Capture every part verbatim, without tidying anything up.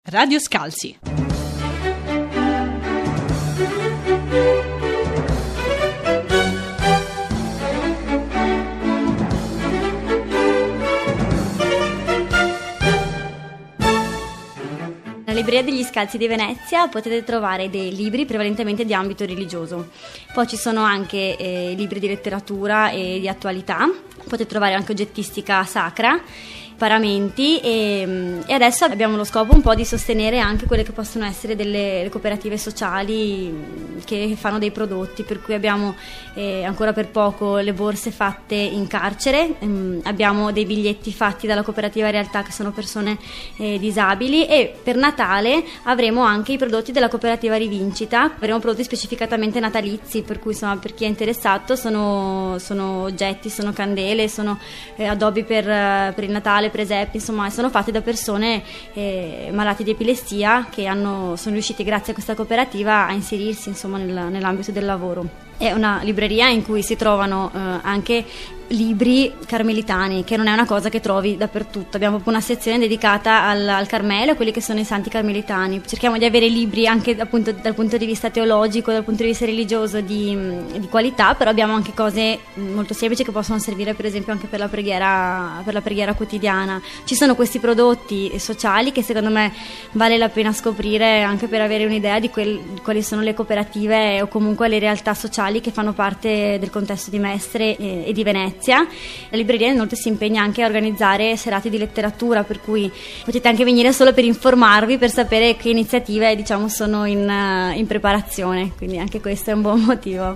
Radio Scalzi. Nella libreria degli Scalzi di Venezia potete trovare dei libri prevalentemente di ambito religioso, poi ci sono anche eh, libri di letteratura e di attualità, potete trovare anche oggettistica sacra, paramenti e, e adesso abbiamo lo scopo un po' di sostenere anche quelle che possono essere delle cooperative sociali che fanno dei prodotti, per cui abbiamo eh, ancora per poco le borse fatte in carcere, ehm, abbiamo dei biglietti fatti dalla cooperativa Realtà che sono persone eh, disabili, e per Natale avremo anche i prodotti della cooperativa Rivincita, avremo prodotti specificatamente natalizi, per cui insomma per chi è interessato sono, sono oggetti, sono candele, sono eh, addobbi per, per il Natale, presepi, insomma sono fatti da persone eh, malate di epilessia che hanno, sono riusciti grazie a questa cooperativa a inserirsi insomma nel, nell'ambito del lavoro. È una libreria in cui si trovano eh, anche libri carmelitani, che non è una cosa che trovi dappertutto. Abbiamo proprio una sezione dedicata al, al Carmelo, a quelli che sono i santi carmelitani. Cerchiamo di avere libri anche appunto dal punto di vista teologico, dal punto di vista religioso di, di qualità, però abbiamo anche cose molto semplici che possono servire per esempio anche per la preghiera, per la preghiera quotidiana. Ci sono questi prodotti sociali che secondo me vale la pena scoprire anche per avere un'idea di, quel, di quali sono le cooperative o comunque le realtà sociali che fanno parte del contesto di Mestre e, e di Venezia. La libreria inoltre si impegna anche a organizzare serate di letteratura, per cui potete anche venire solo per informarvi, per sapere che iniziative diciamo sono in, in preparazione, quindi anche questo è un buon motivo.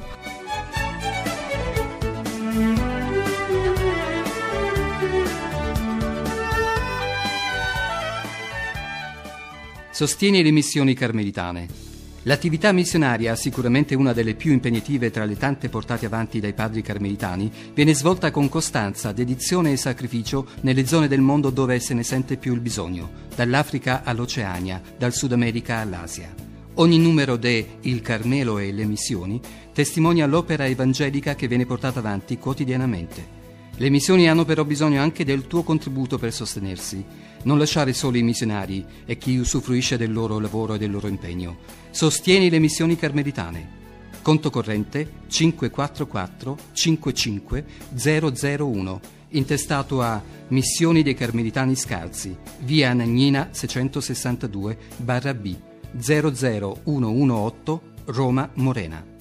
Sostieni le missioni carmelitane. L'attività missionaria, sicuramente una delle più impegnative tra le tante portate avanti dai padri carmelitani, viene svolta con costanza, dedizione e sacrificio nelle zone del mondo dove se ne sente più il bisogno, dall'Africa all'Oceania, dal Sud America all'Asia. Ogni numero de Il Carmelo e le missioni testimonia l'opera evangelica che viene portata avanti quotidianamente. Le missioni hanno però bisogno anche del tuo contributo per sostenersi. Non lasciare solo i missionari e chi usufruisce del loro lavoro e del loro impegno. Sostieni le missioni carmelitane. Conto corrente cinque quattro quattro cinque cinque zero zero uno, intestato a Missioni dei Carmelitani Scalzi, via Anagnina seicentosessantadue barra B, zero zero uno uno otto, Roma Morena.